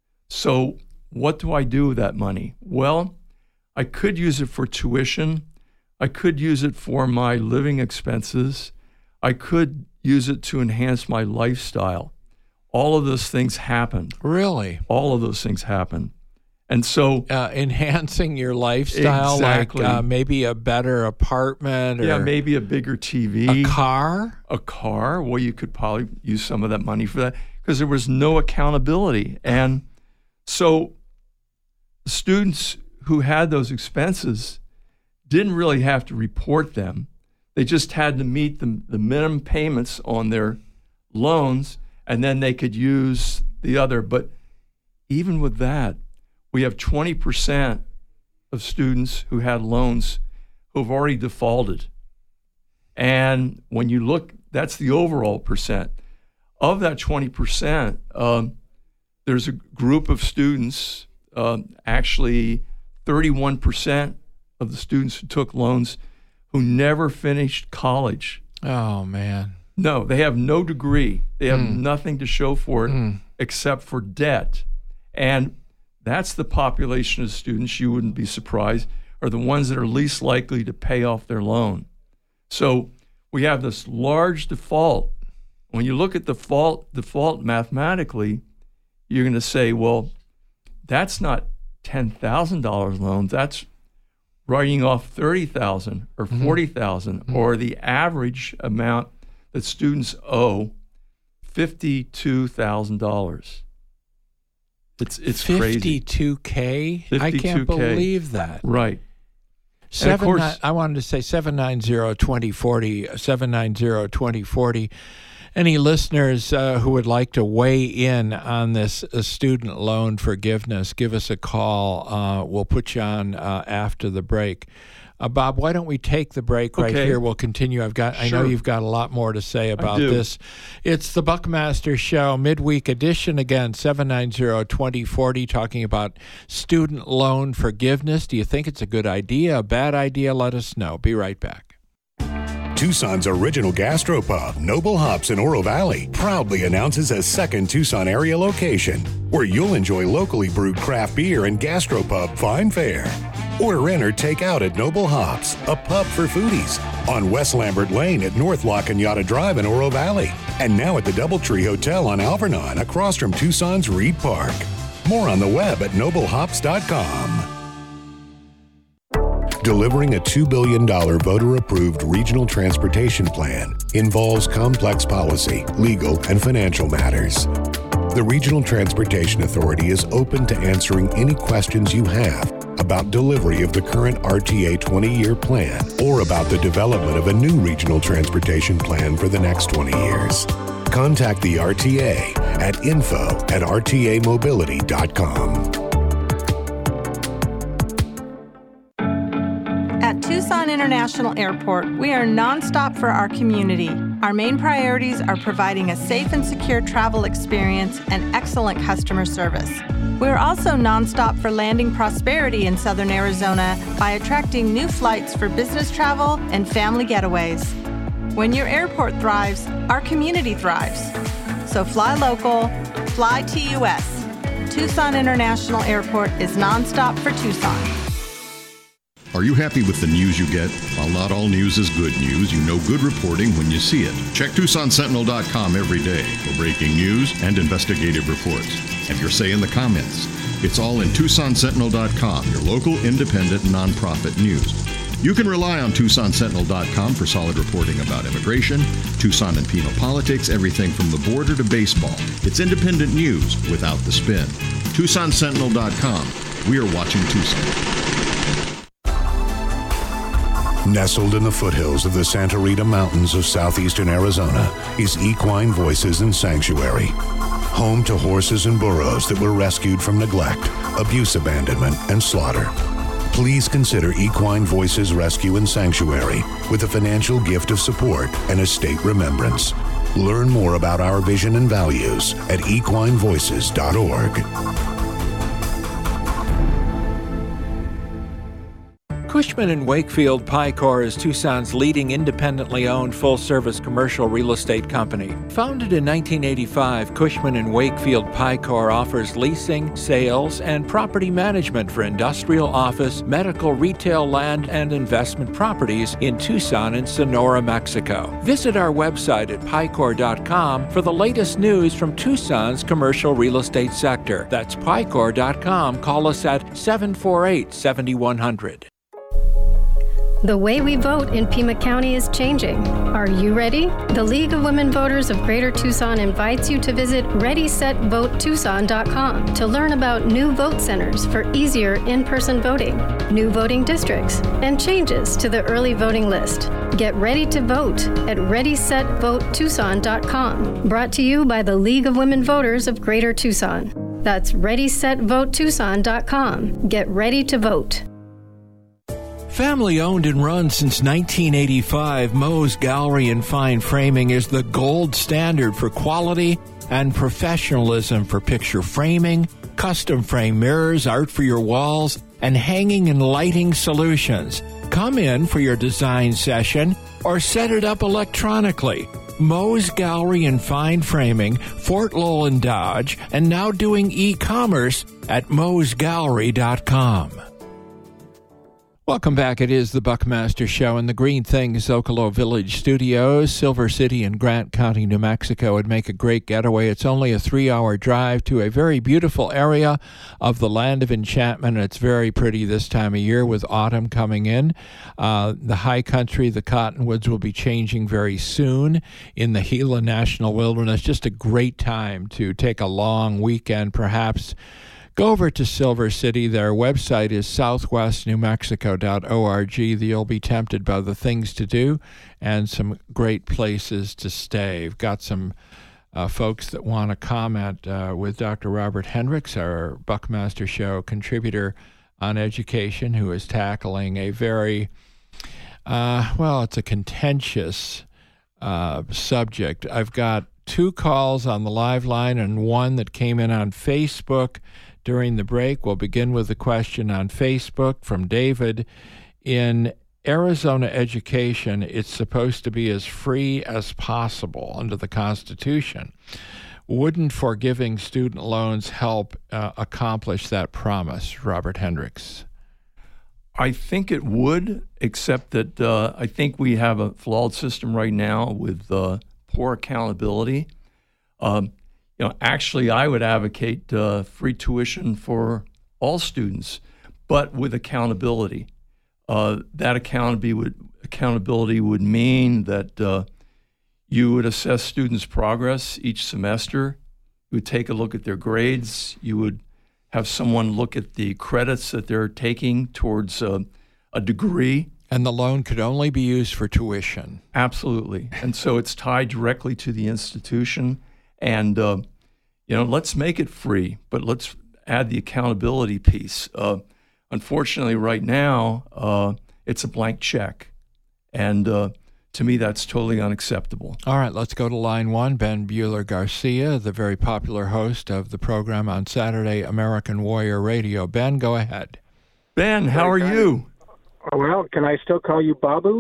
Speaker 9: So what do I do with that money? Well, I could use it for tuition. I could use it for my living expenses. I could use it to enhance my lifestyle. All of those things happened.
Speaker 1: Really?
Speaker 9: All of those things happened. And so
Speaker 1: uh, enhancing your lifestyle,
Speaker 9: exactly.
Speaker 1: like uh, maybe a better apartment, or
Speaker 9: yeah, maybe a bigger T V,
Speaker 1: a car,
Speaker 9: a car. Well, you could probably use some of that money for that because there was no accountability. And so students who had those expenses didn't really have to report them. They just had to meet the, the minimum payments on their loans, and then they could use the other. But even with that, we have twenty percent of students who had loans who have already defaulted. And when you look, that's the overall percent. Of that twenty percent, um, there's a group of students, uh, actually thirty-one percent of the students who took loans who never finished college.
Speaker 1: Oh, man.
Speaker 9: No, they have no degree. They have
Speaker 1: mm.
Speaker 9: nothing to show for it
Speaker 1: mm.
Speaker 9: except for debt. And that's the population of students, you wouldn't be surprised, are the ones that are least likely to pay off their loan. So we have this large default. When you look at the default, default mathematically, you're going to say, well, that's not ten thousand dollars loans. That's writing off thirty thousand dollars or forty thousand dollars, mm-hmm. or the average amount that students owe, fifty-two thousand dollars. It's it's
Speaker 1: fifty-two K?
Speaker 9: crazy.
Speaker 1: I can't believe that.
Speaker 9: Right.
Speaker 1: Seven,
Speaker 9: course,
Speaker 1: nine, I wanted to say seven nine zero, two zero four zero, seven nine zero, two zero four zero. Any listeners uh, who would like to weigh in on this uh, student loan forgiveness, give us a call. Uh, we'll put you on uh, after the break. Uh, Bob, why don't we take the break right
Speaker 9: okay.
Speaker 1: here? We'll continue. I've got. I
Speaker 9: Sure.
Speaker 1: know you've got a lot more to say about
Speaker 9: I do.
Speaker 1: this. It's the Buckmaster Show, midweek edition. Again, seven nine zero, two zero four zero, talking about student loan forgiveness. Do you think it's a good idea, a bad idea? Let us know. Be right back.
Speaker 4: Tucson's original gastropub, Noble Hops in Oro Valley, proudly announces a second Tucson area location where you'll enjoy locally brewed craft beer and gastropub fine fare. Order in or take out at Noble Hops, a pub for foodies, on West Lambert Lane at North La Cañada Drive in Oro Valley, and now at the Doubletree Hotel on Alvernon across from Tucson's Reed Park. More on the web at noble hops dot com. Delivering a two billion dollars voter-approved regional transportation plan involves complex policy, legal, and financial matters. The Regional Transportation Authority is open to answering any questions you have about delivery of the current R T A twenty-year plan or about the development of a new regional transportation plan for the next twenty years. Contact the R T A at info at r t a mobility dot com.
Speaker 10: At Tucson International Airport, we are nonstop for our community. Our main priorities are providing a safe and secure travel experience and excellent customer service. We're also nonstop for landing prosperity in Southern Arizona by attracting new flights for business travel and family getaways. When your airport thrives, our community thrives. So fly local, fly T U S. Tucson International Airport is nonstop for Tucson.
Speaker 11: Are you happy with the news you get? While not all news is good news, you know good reporting when you see it. Check Tucson Sentinel dot com every day for breaking news and investigative reports. Have your say in the comments. It's all in Tucson Sentinel dot com, your local independent nonprofit news. You can rely on Tucson Sentinel dot com for solid reporting about immigration, Tucson and Pima politics, everything from the border to baseball. It's independent news without the spin. Tucson Sentinel dot com. We are watching Tucson.
Speaker 4: Nestled in the foothills of the Santa Rita Mountains of southeastern Arizona is Equine Voices and Sanctuary. Home to horses and burros that were rescued from neglect, abuse, abandonment, and slaughter. Please consider Equine Voices Rescue and Sanctuary with a financial gift of support and estate remembrance. Learn more about our vision and values at equine voices dot org.
Speaker 1: Cushman and Wakefield Picor is Tucson's leading independently owned full-service commercial real estate company. Founded in nineteen eighty-five, Cushman and Wakefield Picor offers leasing, sales, and property management for industrial, office, medical, retail, land, and investment properties in Tucson and Sonora, Mexico. Visit our website at picor dot com for the latest news from Tucson's commercial real estate sector. That's picor dot com. Call us at seven four eight, seven one zero zero.
Speaker 12: The way we vote in Pima County is changing. Are you ready? The League of Women Voters of Greater Tucson invites you to visit ready set vote tucson dot com to learn about new vote centers for easier in-person voting, new voting districts, and changes to the early voting list. Get ready to vote at ready set vote tucson dot com. Brought to you by the League of Women Voters of Greater Tucson. That's ready set vote tucson dot com. Get ready to vote.
Speaker 1: Family owned and run since nineteen eighty-five, Moe's Gallery and Fine Framing is the gold standard for quality and professionalism for picture framing, custom frame mirrors, art for your walls, and hanging and lighting solutions. Come in for your design session or set it up electronically. Moe's Gallery and Fine Framing, Fort Lowell and Dodge, and now doing e-commerce at moes gallery dot com. Welcome back. It is the Buckmaster Show in the Green Things Zocalo Village Studios. Silver City in Grant County, New Mexico would make a great getaway. It's only a three-hour drive to a very beautiful area of the Land of Enchantment. It's very pretty this time of year with autumn coming in. Uh, the high country, the cottonwoods, will be changing very soon in the Gila National Wilderness. Just a great time to take a long weekend, perhaps. Go over to Silver City. Their website is southwest new mexico dot org. You'll be tempted by the things to do and some great places to stay. We've got some uh, folks that want to comment uh, with Doctor Robert Hendricks, our Buckmaster Show contributor on education, who is tackling a very, uh, well, it's a contentious uh, subject. I've got two calls on the live line and one that came in on Facebook during the break. We'll begin with the question on Facebook from David. In Arizona education, it's supposed to be as free as possible under the Constitution. Wouldn't forgiving student loans help uh, accomplish that promise, Robert Hendricks?
Speaker 9: I think it would, except that uh, I think we have a flawed system right now with uh, poor accountability. Um, You know, actually, I would advocate uh, free tuition for all students, but with accountability. Uh, that accountability would accountability would mean that uh, you would assess students' progress each semester. You would take a look at their grades. You would have someone look at the credits that they're taking towards uh, a degree.
Speaker 1: And the loan could only be used for tuition.
Speaker 9: Absolutely. And so it's tied directly to the institution. And, uh, you know, let's make it free, but let's add the accountability piece. Uh, unfortunately, right now, uh, it's a blank check. And uh, to me, that's totally unacceptable.
Speaker 1: All right, let's go to line one. Ben Bueller Garcia, the very popular host of the program on Saturday American Warrior Radio. Ben, go ahead.
Speaker 9: Ben, how are you?
Speaker 13: Well, can I still call you Babu?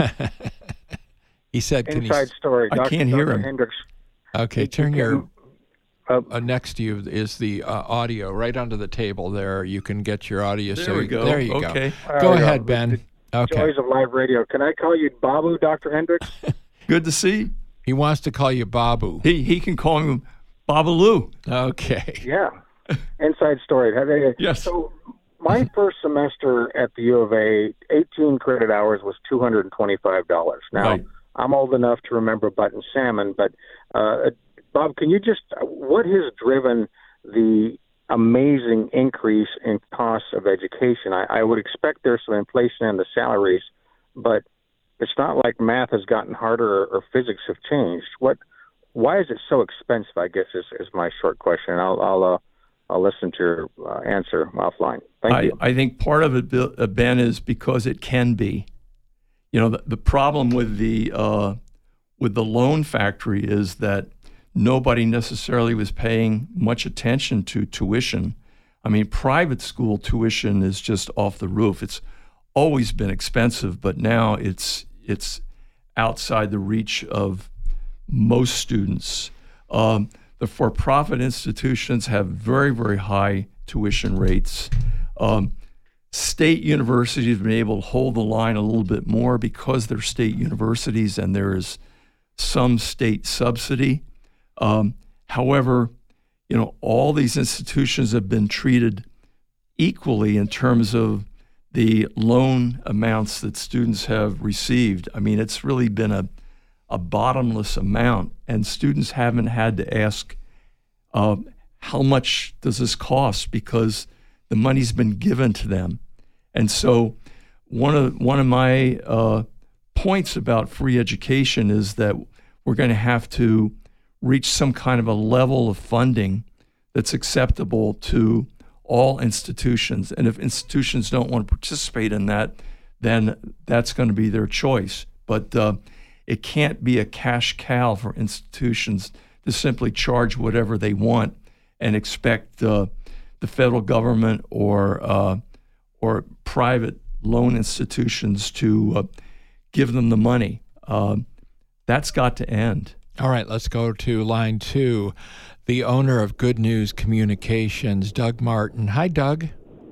Speaker 1: He said, can
Speaker 13: Inside
Speaker 1: he...
Speaker 13: story.
Speaker 9: I
Speaker 13: Doctor
Speaker 9: can't hear
Speaker 13: Doctor
Speaker 9: him.
Speaker 13: Hendricks.
Speaker 1: Okay,
Speaker 13: He-
Speaker 1: turn
Speaker 13: he
Speaker 1: your...
Speaker 13: can-
Speaker 1: Uh, next to you is the uh, audio, right under the table there. You can get your audio.
Speaker 9: There
Speaker 1: so
Speaker 9: we
Speaker 1: you,
Speaker 9: go.
Speaker 1: There you
Speaker 9: Okay.
Speaker 1: go.
Speaker 13: Uh,
Speaker 1: Go
Speaker 13: yeah,
Speaker 1: ahead,
Speaker 13: the-
Speaker 1: Ben. Okay.
Speaker 13: Joys of live radio. Can I call you Babu, Doctor Hendricks?
Speaker 9: Good to see you.
Speaker 1: He wants to call you Babu.
Speaker 9: He he can call him Babaloo.
Speaker 1: Okay.
Speaker 13: Yeah. Inside story. Have they-
Speaker 9: Yes.
Speaker 13: So my first semester at the U of A, eighteen credit hours was two hundred twenty-five dollars. Now,
Speaker 9: Right.
Speaker 13: I'm old enough to remember Button Salmon, but uh, Bob, can you just, what has driven the amazing increase in costs of education? I, I would expect there's some inflation in the salaries, but it's not like math has gotten harder or, or physics have changed. What? Why is it so expensive? I guess is, is my short question. I'll I'll uh, I'll listen to your uh, answer offline. Thank
Speaker 9: I,
Speaker 13: you.
Speaker 9: I think part of it, Bill- uh, Ben, is because it can be. You know, the, the problem with the uh, with the loan factory is that nobody necessarily was paying much attention to tuition. I mean, private school tuition is just off the roof. It's always been expensive, but now it's it's outside the reach of most students. Um, the for-profit institutions have very, very high tuition rates. Um, state universities have been able to hold the line a little bit more because they're state universities and there is some state subsidy. Um, however, you know, all these institutions have been treated equally in terms of the loan amounts that students have received. I mean, it's really been a, a bottomless amount, and students haven't had to ask, uh, how much does this cost? Because the money's been given to them. And so one of one of my uh, points about free education is that we're going to have to reach some kind of a level of funding that's acceptable to all institutions. And if institutions don't want to participate in that, then that's going to be their choice. But uh, it can't be a cash cow for institutions to simply charge whatever they want and expect uh, the federal government or uh, or private loan institutions to uh, give them the money. Uh, that's got to end.
Speaker 1: All right, let's go to line two. The owner of Good News Communications, Doug Martin. Hi, Doug.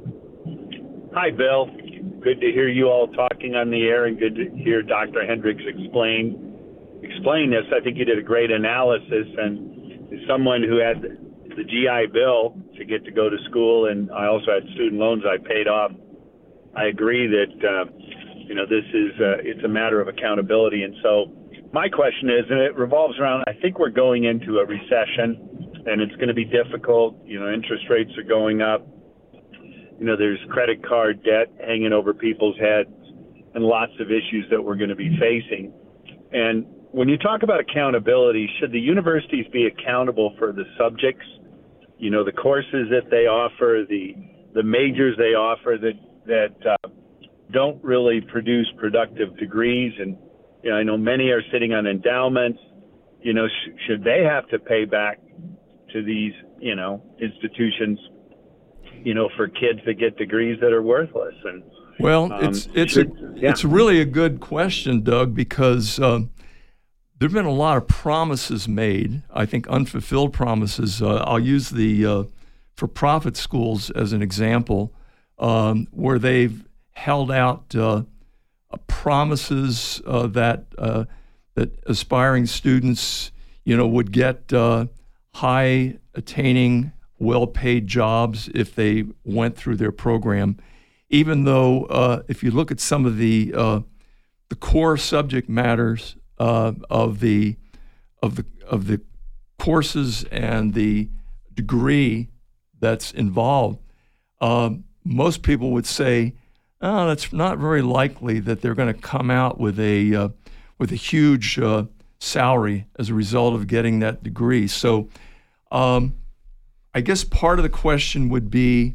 Speaker 14: Hi, Bill. Good to hear you all talking on the air, and good to hear Doctor Hendricks explain explain this. I think you did a great analysis, and as someone who had the G I Bill to get to go to school, and I also had student loans I paid off, I agree that uh, you know this is uh, it's a matter of accountability. And so my question is, and it revolves around, I think we're going into a recession, and it's going to be difficult. You know, interest rates are going up. You know, there's credit card debt hanging over people's heads and lots of issues that we're going to be facing. And when you talk about accountability, should the universities be accountable for the subjects, you know, the courses that they offer, the the majors they offer that, that uh, don't really produce productive degrees? And, you know, I know many are sitting on endowments. You know, sh- should they have to pay back to these, you know, institutions, you know, for kids that get degrees that are worthless? And
Speaker 9: well,
Speaker 14: um,
Speaker 9: it's it's
Speaker 14: should,
Speaker 9: a,
Speaker 14: yeah.
Speaker 9: it's really a good question, Doug, because uh, there have been a lot of promises made. I think unfulfilled promises. Uh, I'll use the uh, for-profit schools as an example, um, where they've held out uh, promises uh, that uh, that aspiring students, you know, would get uh, high attaining, well-paid jobs if they went through their program, even though uh, if you look at some of the uh, the core subject matters uh, of the of the of the courses and the degree that's involved, um, most people would say, "Oh, that's not very likely that they're going to come out with a uh, with a huge uh, salary as a result of getting that degree." So. Um, I guess part of the question would be,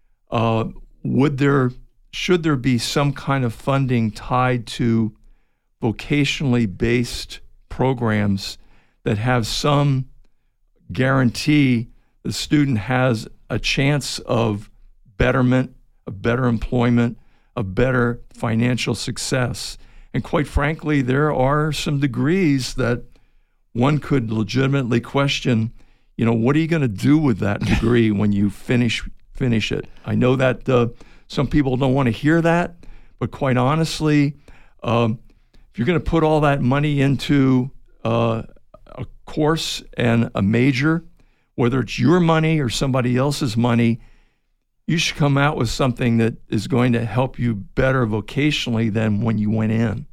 Speaker 9: uh, would there, should there be some kind of funding tied to vocationally based programs that have some guarantee the student has a chance of betterment, of better employment, of better financial success. And quite frankly, there are some degrees that one could legitimately question, you know, what are you going to do with that degree when you finish finish it? I know that uh, some people don't want to hear that, but quite honestly, um, if you're going to put all that money into uh, a course and a major, whether it's your money or somebody else's money, you should come out with something that is going to help you better vocationally than when you went in.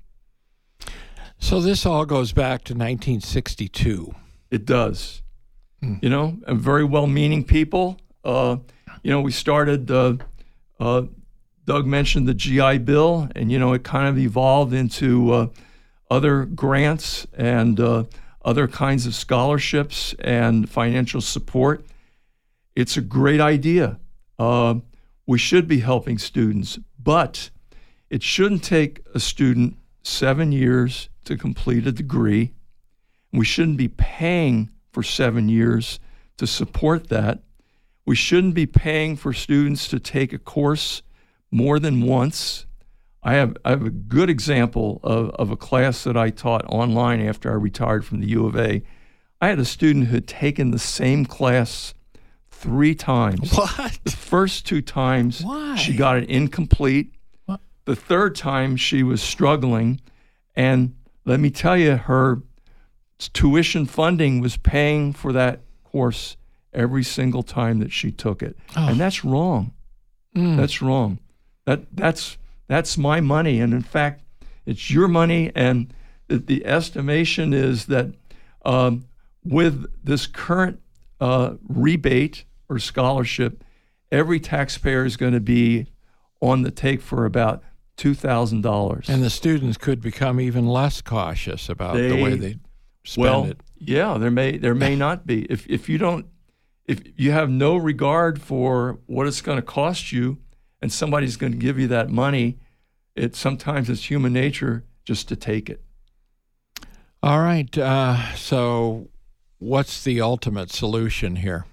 Speaker 1: So this all goes back to nineteen sixty-two.
Speaker 9: It does. Mm. You know, and very well-meaning people. Uh, you know, we started, uh, uh, Doug mentioned the G I Bill, and, you know, it kind of evolved into uh, other grants and uh, other kinds of scholarships and financial support. It's a great idea. Uh, we should be helping students, but it shouldn't take a student seven years to complete a degree. We shouldn't be paying for seven years to support that. We shouldn't be paying for students to take a course more than once. I have I have a good example of, of a class that I taught online after I retired from the U of A. I had a student who had taken the same class three times.
Speaker 1: What?
Speaker 9: The first two times,
Speaker 1: Why?
Speaker 9: She got it incomplete.
Speaker 1: What?
Speaker 9: The third time, she was struggling. And let me tell you, her tuition funding was paying for that course every single time that she took it.
Speaker 1: Oh.
Speaker 9: And that's wrong.
Speaker 1: Mm.
Speaker 9: That's wrong. That that's that's my money. And in fact, it's your money. And the, the estimation is that um, with this current uh, rebate or scholarship, every taxpayer is going to be on the take for about two thousand dollars.
Speaker 1: And the students could become even less cautious about
Speaker 9: They,
Speaker 1: the way they spend
Speaker 9: well,
Speaker 1: it.
Speaker 9: yeah, there may there may not be. If if you don't, if you have no regard for what it's going to cost you, and somebody's going to give you that money, it sometimes it's human nature just to take it.
Speaker 1: All right. Uh, so, what's the ultimate solution here?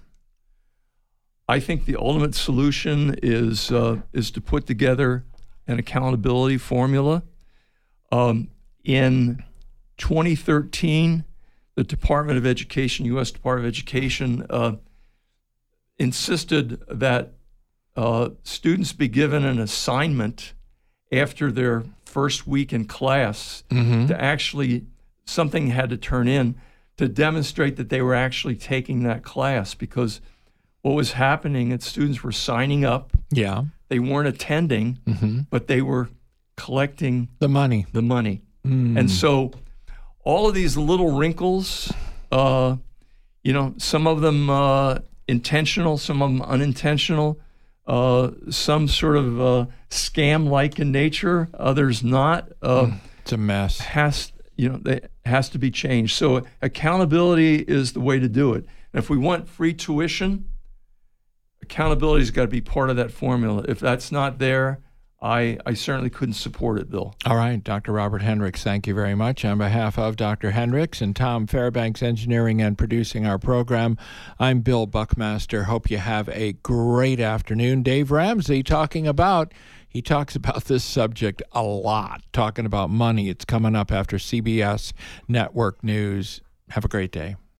Speaker 9: I think the ultimate solution is uh, is to put together an accountability formula. Um, in twenty thirteen, the Department of Education, U S Department of Education, uh, insisted that uh, students be given an assignment after their first week in class
Speaker 1: Mm-hmm.
Speaker 9: to actually, something had to turn in to demonstrate that they were actually taking that class, because what was happening is students were signing up.
Speaker 1: Yeah.
Speaker 9: They weren't attending,
Speaker 1: Mm-hmm.
Speaker 9: but they were collecting
Speaker 1: The money.
Speaker 9: the money.
Speaker 1: Mm.
Speaker 9: And so all of these little wrinkles, uh, you know, some of them uh, intentional, some of them unintentional, uh, some sort of uh, scam-like in nature, others not. Uh,
Speaker 1: Mm. It's a mess.
Speaker 9: has you know they has to be changed. So accountability is the way to do it. And if we want free tuition, accountability's got to be part of that formula. If that's not there, I I certainly couldn't support it, Bill.
Speaker 1: All right, Doctor Robert Hendricks, thank you very much. On behalf of Doctor Hendricks and Tom Fairbanks, engineering and producing our program, I'm Bill Buckmaster. Hope you have a great afternoon. Dave Ramsey talking about, he talks about this subject a lot, talking about money. It's coming up after C B S Network News. Have a great day.